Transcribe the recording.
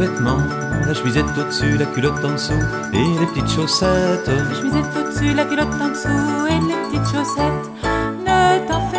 vêtements, la chumisette au-dessus, la culotte en dessous et les petites chaussettes. La chemisette au-dessus, la culotte en dessous et les petites chaussettes. Ne t'en